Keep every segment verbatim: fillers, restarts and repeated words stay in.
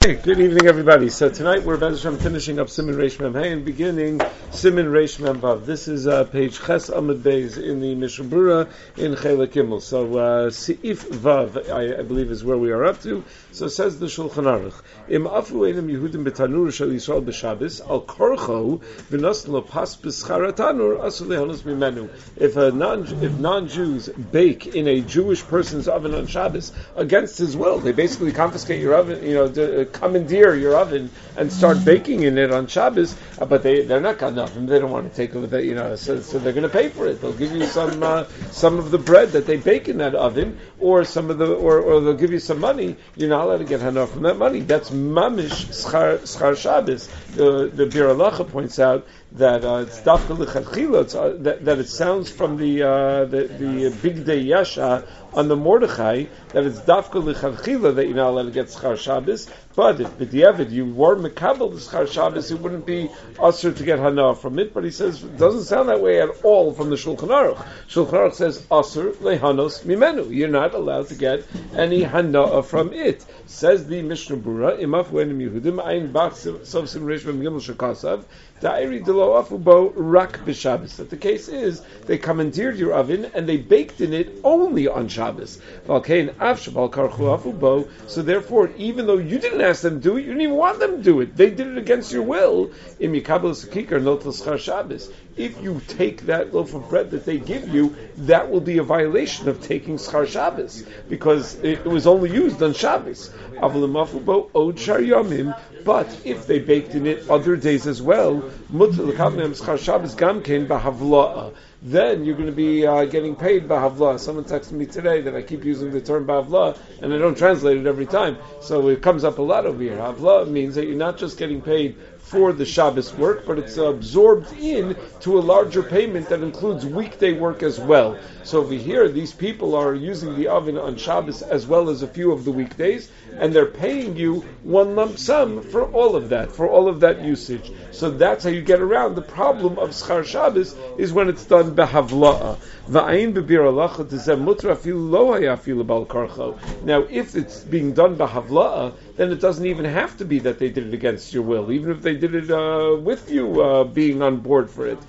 Hey, good evening, everybody. So tonight we're about to finishing up Siman Reish Mem Hey and beginning Siman Reish Mem Vav. This is uh, page Ches Amud Beis in the Mishnah Berurah in Chelek Gimel. So uh, Seif Vav, I, I believe, is where we are up to. So says the Shulchan Aruch: Im afu einam Yehudim betanur shel Yisrael b'Shabbos al korcho v'nosn lo pas b'schar tanur asu lehanos mimenu. If a non if non-Jews bake in a Jewish person's oven on Shabbos against his will, they basically confiscate your oven. You know. The, commandeer your oven and start baking in it on Shabbos, uh, but they they're not got enough. They don't want to take it with it, you know. So, so they're going to pay for it. They'll give you some uh, some of the bread that they bake in that oven, or some of the or, or they'll give you some money. You're not allowed to get hana from that money. That's mamish schar, schar Shabbos. The the Bir Halacha points out that uh, it's dafka l'chadchila, uh, that that it sounds from the uh, the the big day yasha on the Mordechai that it's dafka l'chadchila that you're not allowed to get schar Shabbos. But if b'diavad you were mekabel the schar Shabbos, it wouldn't be usher to get hana from it. But he says it doesn't sound that way at all from the Shulchan Aruch. Shulchan Aruch says usher lehanos mimenu. You're not allowed to get any hana from it. Says the Mishnah Berurah, imaf ve'enim Yehudim ayin bach sof sim reish mem gimel shekasav da'iri delo afubo rak b'Shabbos. That the case is they commandeered your oven and they baked in it only on Shabbos. V'alkein av shabal karchu afubo. So therefore, even though you didn't ask them to do it, you didn't even want them to do it. They did it against your will. Im yikabel sekikar notel schar Shabbos. If you take that loaf of bread that they give you, that will be a violation of taking schar Shabbos because it, it was only used on Shabbos. But if they baked in it other days as well, then you're going to be uh, getting paid b'havla. Someone texted me today that I keep using the term b'havla, and I don't translate it every time. So it comes up a lot over here. Havla means that you're not just getting paid for the Shabbos work, but it's absorbed in to a larger payment that includes weekday work as well. So over here, these people are using the oven on Shabbos as well as a few of the weekdays, and they're paying you one lump sum for all of that, for all of that usage. So that's how you get around the problem of schar Shabbos, is when it's done behavla'a. V'ayin b'bir halacha tezeh mutra afilu lo haya afilu bal karcho. Now, if it's being done behavla'a, then it doesn't even have to be that they did it against your will, even if they did it uh, with you uh, being on board for it.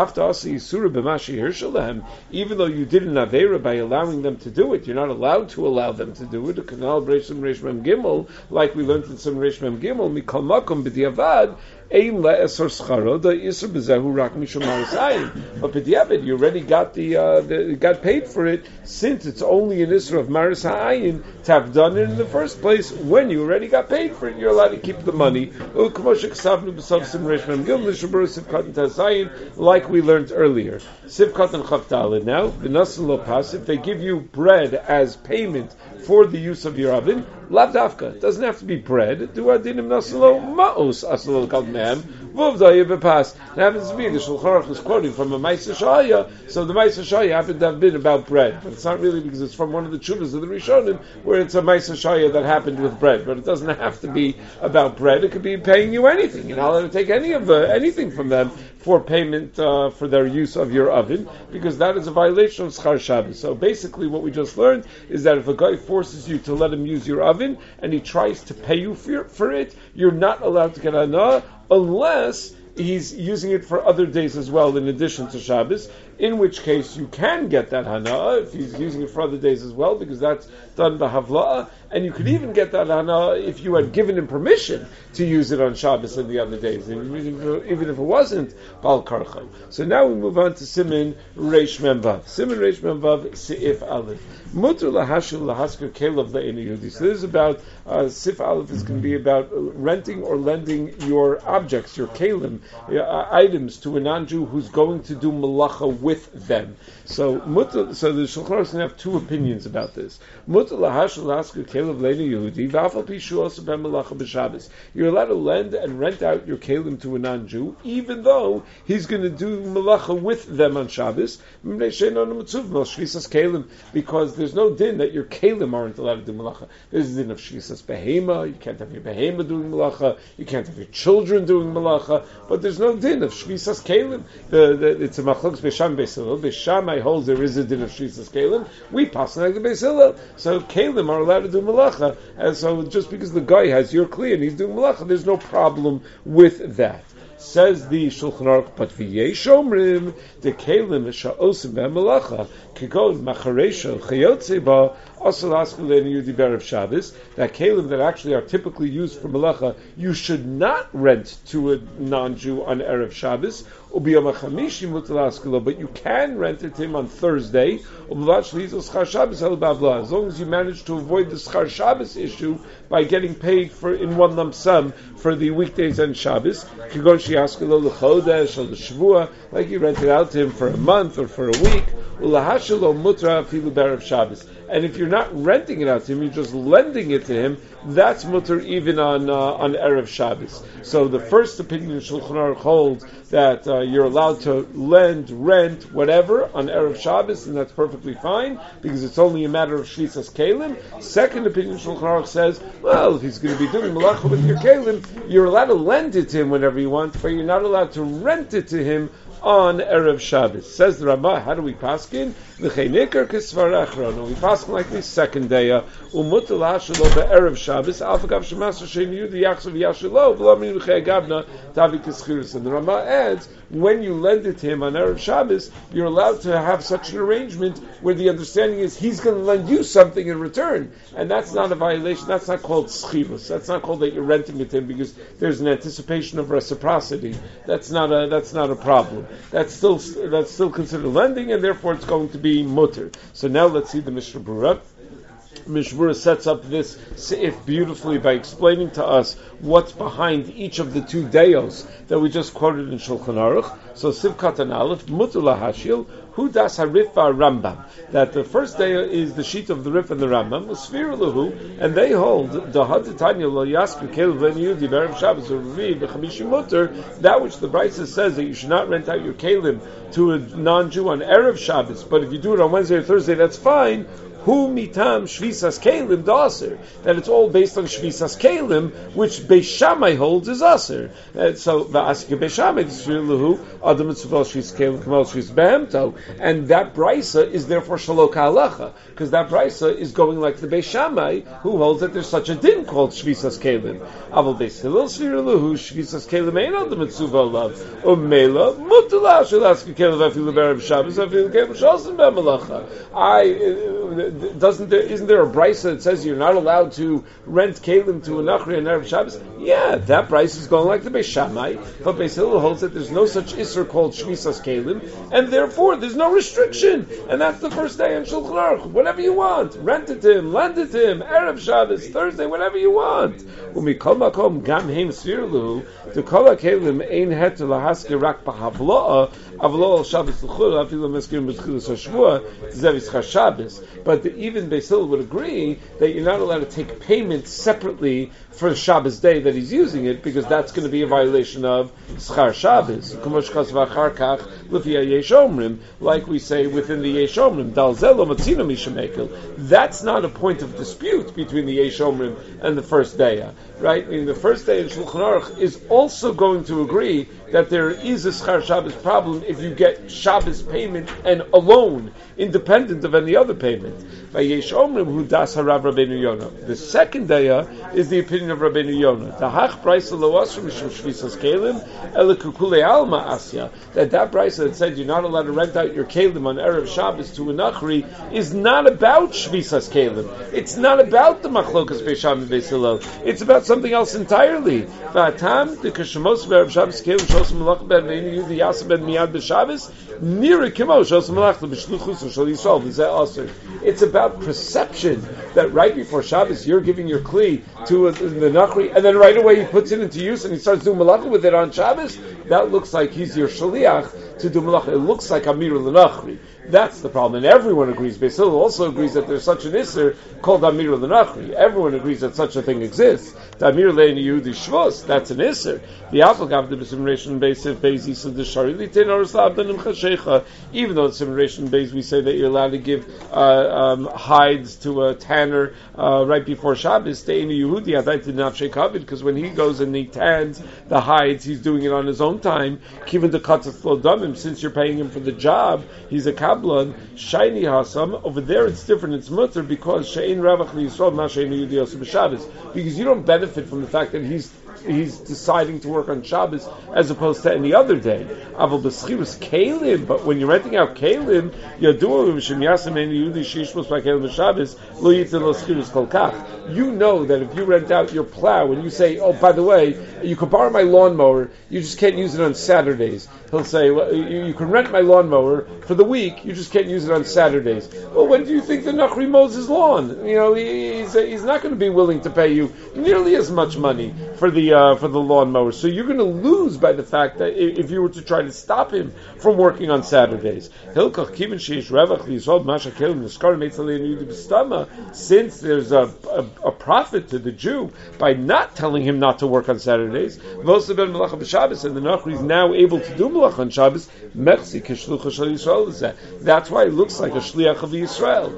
Even though you did an avera by allowing them to do it, you're not allowed to allow them to do it. A canal Reish Mem Gimel, like we learned in some Reish Mem Gimel, mikol makom b'diavad. But b'diavad, you already got the, uh, the got paid for it, since it's only an isra of maris ha'ayin to have done it in the first place. When you already got paid for it, you're allowed to keep the money. Like we learned earlier. Sivkat and Chavdalid now, v'nasan lo pas, if they give you bread as payment for the use of your oven, lav dafka, it doesn't have to be bread. Du adinim nasan lo ma'os aslo kal mem, v'vdaya v'pas. It happens to be, the Shulchan Aruch is quoting from a Ma'aser Shaya, so the Ma'aser Shaya happened to have been about bread, but it's not really because it's from one of the chuvas of the Rishonim, where it's a Ma'aser Shaya that happened with bread, but it doesn't have to be about bread, it could be paying you anything. You're not allowed to take any of the, anything from them for payment uh, for their use of your oven, because that is a violation of schar Shabbos. So basically what we just learned is that if a guy forces you to let him use your oven, and he tries to pay you for, for it, you're not allowed to get hana, unless he's using it for other days as well, in addition to Shabbos, in which case you can get that hana if he's using it for other days as well, because that's done b'havla'a, and you could even get that hana if you had given him permission to use it on Shabbos and the other days, even if, even if it wasn't bal karcha. So now we move on to Siman Reish Mem Vav. Siman Reish Mem Vav Seif Aleph. Mutter lahashil lahasker kelav le'eni Yehudi. So this is about uh, Sif Aleph is going to be about renting or lending your objects, your kelim, uh, items to a non-Jew who's going to do malacha with them. So, mutter, so the Shulchan Aruch have two opinions about this. Mutter lahashil lahasker kelav le'eni Yehudi. V'afal pishu also ben malacha b'Shabbos. You're allowed to lend and rent out your kelim to a non-Jew, even though he's going to do malacha with them on Shabbos, because there's no din that your kelim aren't allowed to do malacha. There's a din of shvisas shvisas behema. You can't have your behema doing malacha. You can't have your children doing malacha. But there's no din of shvisas kelim. The, the, it's a machlokes beisham beis hillel. Beis Shammai holds there is a din of shvisas kelim. We pass like the beis hillel. So kelim are allowed to do malacha. And so just because the guy has your kli and he's doing malacha, there's no problem with that. Says the Shulchan Aruch, but v'yesh omrim the kelim sha'osim be'malacha kegon macharesha chayotze ba asal askulen yudi berev Shabbos. That kelim that actually are typically used for malacha, you should not rent to a non-Jew on erev Shabbos. But you can rent it to him on Thursday. As long as you manage to avoid the Schar Shabbos issue by getting paid for in one lump sum for the weekdays and Shabbos. Like you rent it out to him for a month or for a week. And if you're not renting it out to him, you're just lending it to him, that's mutter even on uh, on Erev Shabbos. So the first opinion in Shulchan Aruch holds that uh, you're allowed to lend, rent, whatever on Erev Shabbos, and that's perfectly fine, because it's only a matter of Shvisas Kelim. Second opinion in Shulchan Aruch says, well, if he's going to be doing malacha with your Kelim, you're allowed to lend it to him whenever you want, but you're not allowed to rent it to him on Erev Shabbos. Says the Ramah, how do we paskin? V'cheinikar kisvar echron. We paskin like this second day. Umutal hashelo be'erev Shabbos. Alfagav shemaser sheinu the yachsav yashelo v'lomin v'chei gavna tavi kischirus. And the Ramah adds, when you lend it to him on Erev Shabbos, you're allowed to have such an arrangement where the understanding is he's going to lend you something in return, and that's not a violation. That's not called schirus. That's not called that you're renting it to him because there's an anticipation of reciprocity. That's not a that's not a problem. That's still that's still considered lending, and therefore it's going to be mutter. So now let's see the Mishnah Berurah. Mishnah Berurah sets up this seif beautifully by explaining to us what's behind each of the two deos that we just quoted in Shulchan Aruch. So Sivkat and Aleph, Mutul HaHashil, Hu Das HaRif Rambam. That the first day is the sheet of the Rif and the Rambam, Usfir Lahu, and they hold the Hadatanya Lo Yasku Kelev Len Yudi Berev Shabbos or Revi B'Chamishi Mutter, that which the Brisa says that you should not rent out your kelim to a non-Jew on Erev Shabbos, but if you do it on Wednesday or Thursday, that's fine. Hu mitam shvisas kelim daser, that it's all based on shvisas kelim, which Beis Shammai holds is aser. And so va'asik Beis Shammai tzvilahu adam mitzvah shvisas kelim kamal shvisas behemto, and that brisa is therefore shalok halacha, because that brisa is going like the Beis Shammai, who holds that there's such a din called shvisas kelim. Aval Beis Hillel tzvilahu shvisas kelim ein adam mitzvah lav umela mutala shalask kelim afilu berev Shabbos afilu kelim shalsim b'malacha. I Doesn't there, isn't there a brisa that says you're not allowed to rent kelim to a nachri on Erev Shabbos? Yeah, that brisa is going like the Beis Shammai, but Beis Hillel holds that there's no such isser called shvisas kelim, and therefore there's no restriction, and that's the first day in Shulchan Aruch. Whatever you want, rent it to him, lend it to him, Erev Shabbos, Thursday, whatever you want. Umikol makom gam heim svirlu to kol kelim ein het lahaske rak b'havloa avlo Shabbos l'chul afilu meskim b'tchilas hashvua zevis Shabbos. But the, even Beis Hillel would agree that you're not allowed to take payment separately for the Shabbos day that he's using it, because that's going to be a violation of Schar Shabbos. Like we say within the Yesh Omrim, that's not a point of dispute between the Yesh Omrim and the first day. Right? I mean, the first day in Shulchan Aruch is also going to agree that there is a Schar Shabbos problem if you get Shabbos payment and alone, independent of any other payment. The second day is the opinion of Rabbeinu Yonah. That that brisa that said you're not allowed to rent out your kelim on Erev Shabbos to a nachri is not about shvisas kelim. It's not about the machlokas Beis Shammai and Beis Hillel. It's about something else entirely. It's about perception that right before Shabbos you're giving your kli to a, the nachri, and then right away he puts it into use and he starts doing malacha with it on Shabbos. That looks like he's your shaliach to do malacha. It looks like amir l'nachri. That's the problem, and everyone agrees. Beis Hillel also agrees that there's such an isser called amir l'nachri. Everyone agrees that such a thing exists. Damir lein Yehudi shvus. That's an iser. The apagav the simulation base of base so the shari litin or slabdanim chashecha. Even though the simulation base we say that you're allowed to give uh, um, hides to a tanner uh, right before Shabbos. Stay in Yehudi adai to nafshei kavod, because when he goes and he tans the hides, he's doing it on his own time. Kiven the katzat lo damim. Since you're paying him for the job, he's a kablan. Shiny hasam. Over there, it's different. It's mutter because she'ein ravach liyisrael ma she'ein Yehudi oseh b'Shabbos, because you don't benefit from the fact that he's he's deciding to work on Shabbos as opposed to any other day. Aval b'schirus kalim, but when you're renting out kalim, yaduah v'shem yasem ein Yehudi shishmos b'kalim b'Shabbos lo yitzin lo schirus kol kach. You know that if you rent out your plow and you say, oh, by the way, you can borrow my lawnmower, you just can't use it on Saturdays. He'll say, well, you, you can rent my lawnmower for the week, you just can't use it on Saturdays. Well, when do you think the Nachri mows his lawn? You know, he, he's, he's not going to be willing to pay you nearly as much money for the uh, for the lawnmower. So you're going to lose by the fact that if you were to try to stop him from working on Saturdays. Since there's a, a, a profit to the Jew by not telling him not to work on Saturdays, and the Nachri is now able to do Malach on Shabbos, that's why it looks like a Shliach of Yisrael.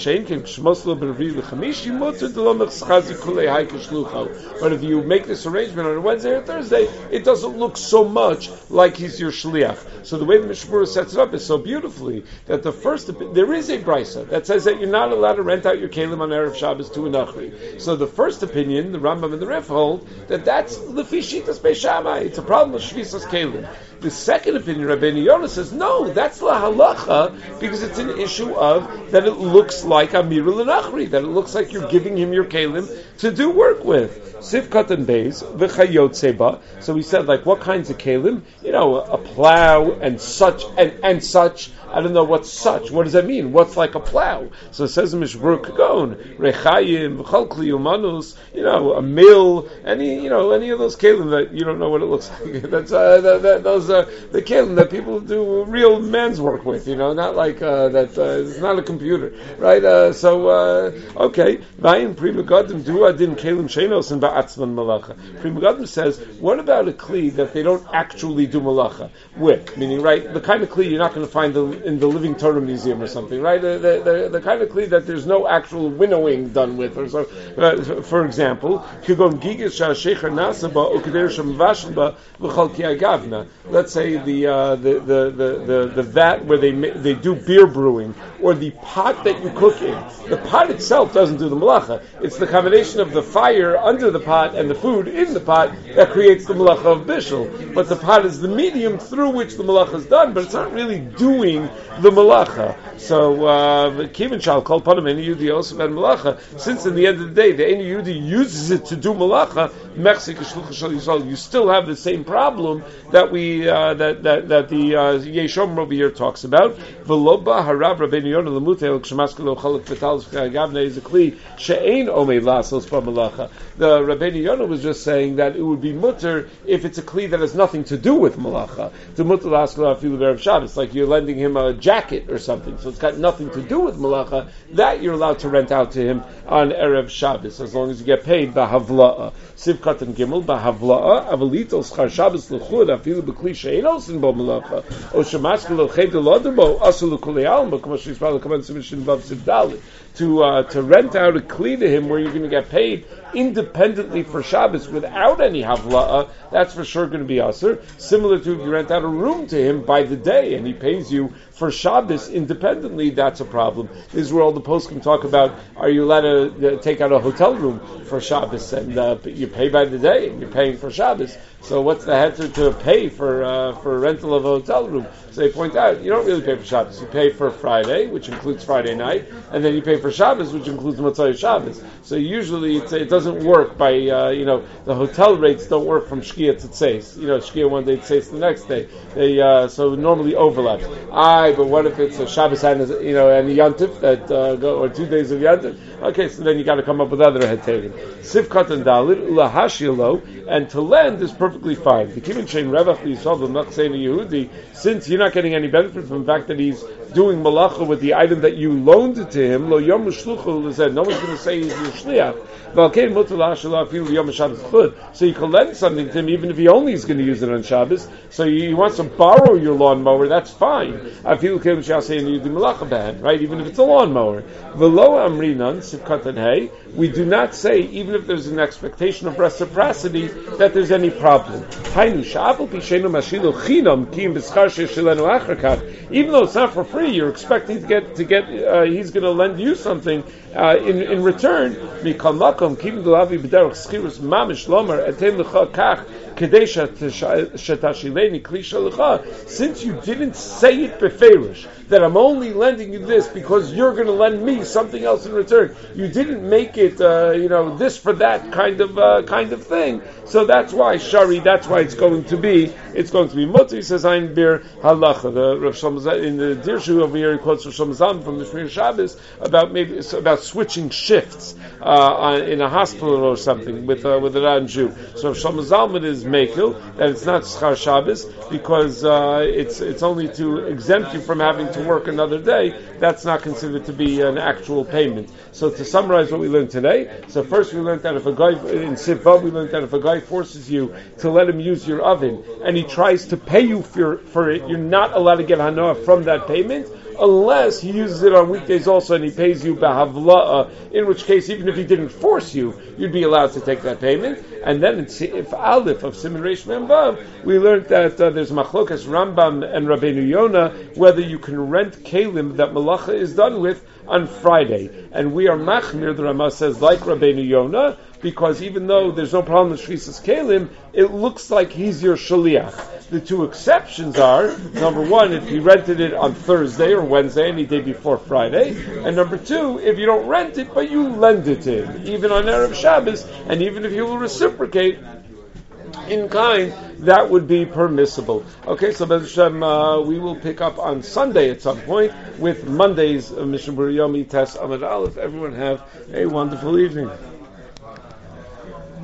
But if you make this arrangement on a Wednesday or Thursday, it doesn't look so much like he's your Shliach. So the way the Mishmur sets it up is so beautifully that the first, there is a brisa that says that you're not allowed to rent out your kelim on Erev Shabbos to a Nachri. So the first opinion, the Rambam and the Rif hold, that that's Lefi Shitas Beis Shammai. It's a problem of Shvisas kelim. The second opinion, Rabbeinu Yonah says, no, that's la halacha, because it's an issue of that it looks like Amir l'Nachri, that it looks like you're giving him your kelim to do work with. Sivkat and Beis, v'chayotzeba. So we said, like, what kinds of kelim? You know, a plow and such, and, and such. I don't know what's such. What does that mean? What's like a plow? So it says in Mishmur Kagon, Rechayim, V'chol Kli Umanus, you know, a mill, any, you know, any of those kelim that you don't know what it looks like. That's uh, that, that, those are the kelim that people do real man's work with. You know, not like uh, that. Uh, it's not a computer, right? Uh, so uh, okay, Vayin Pri Megadim Du Adin Kelim Shenos and Ba'atzman Malacha. Pri Megadim says, what about a kli that they don't actually do malacha with? Meaning, right, the kind of kli you're not going to find the in the Living Torah Museum or something, right? The, the, the, the kind of kli that there's no actual winnowing done with, or so. Uh, for example, let's say the, uh, the, the, the, the, the vat where they they do beer brewing, or the pot that you cook in. The pot itself doesn't do the malacha. It's the combination of the fire under the pot and the food in the pot that creates the malacha of bishul. But the pot is the medium through which the malacha is done, but it's not really doing the malacha. So, Kivin shal kol panim any Yehudi also ben malacha. Since in the end of the day, the any Yehudi uses it to do malacha, you still have the same problem that we uh, that that that the uh, Yeshom over here talks about. V'loba harav Rabbeinu Yonah lemutel k'shemaskelo chalak v'talis v'gavnei is a kli she'ein omei lasos b'malacha. The Rabbeinu Yonah was just saying that it would be mutter if it's a kli that has nothing to do with malacha. To mutter laskelo afilu b'erev Shabbos, like you're lending him a jacket or something, so it's got nothing to do with malacha. That you're allowed to rent out to him on Erev Shabbos, as long as you get paid b'havla'a. Sivkat and Gimel b'havla'a avalito schar Shabbos l'chud afilu b'kli she'enos in bo malacha o shemaskelo chedel odemo asul l'kulei alma k'mo she'yisrael l'kamen submishin vav sivdali. To uh, to rent out a kli to him where you're going to get paid independently for Shabbos without any havla'a, that's for sure going to be asur. Similar to if you rent out a room to him by the day and he pays you for Shabbos independently, that's a problem. This is where all the posts can talk about, are you allowed to uh, take out a hotel room for Shabbos, and uh, you pay by the day and you're paying for Shabbos. So what's the head to, to pay for uh, for a rental of a hotel room? So they point out, you don't really pay for Shabbos. You pay for Friday, which includes Friday night, and then you pay for Shabbos, which includes Motzei Shabbos. So usually it's, it doesn't work by, uh, you know, the hotel rates don't work from Shkia to Tzeis. You know, Shkia one day, Tzeis the next day. They uh, so it normally overlaps. Aye, but what if it's a Shabbos and, you know, and a Yantif, that, uh, go, or two days of Yantif? Okay, so then you got to come up with other heterim. Sivkat and Dalit, Ulahashilo, and to lend is perfectly fine. The Kivin Shein Revach Yisrael, the Machsein Yehudi, since you're not getting any benefit from the fact that he's doing malacha with the item that you loaned it to him, lo yom shluchu, no one's going to say he's your shliach. So you can lend something to him even if he only is going to use it on Shabbos. So he wants to borrow your lawnmower, that's fine. Right? Even if it's a lawnmower. We do not say, even if there's an expectation of reciprocity, that there's any problem. Even though it's not for free, you're expecting to get, to get uh, he's going to lend you something uh, in, in return. Since you didn't say it beferish, that I'm only lending you this because you're going to lend me something else in return, you didn't make it, uh, you know, this for that kind of uh, kind of thing. So that's why shari. That's why it's going to be. It's going to be mutter. He says ein bir halacha. The Rav Shlomo in the Dirshu over here he quotes Rav Shlomo Zalman from the Shmir Shabbos about maybe about switching shifts uh, in a hospital or something with uh, with a non-Jew. So Rav Shlomo Zalman is mekel that it's not schar Shabbos because uh, it's it's only to exempt you from having to work another day. That's not considered to be an actual payment. So to summarize what we learned today, so first we learned that if a guy in Sivva, we learned that if a guy forces you to let him use your oven and he tries to pay you for, for it, you're not allowed to get hanoah from that payment unless he uses it on weekdays also and he pays you b'havla'a, in which case even if he didn't force you, you'd be allowed to take that payment. And then in if Aleph of Siman Reish Mem Vav, we learned that uh, there's machlokas Rambam and Rabbeinu Yonah whether you can rent kelim that malacha is done with on Friday. And we are machmir, the Rama says, like Rabbeinu Yonah, because even though there's no problem with Shvisas Kelim, it looks like he's your shaliach. The two exceptions are, number one, if he rented it on Thursday or Wednesday, any day before Friday, and number two, if you don't rent it, but you lend it to him, even on Erev Shabbos, and even if he will reciprocate in kind, that would be permissible. Okay, so Bez Hashem, uh, we will pick up on Sunday at some point with Monday's uh, Mishnah Berurah Yomi Tes Amud Aleph. Everyone have a wonderful evening.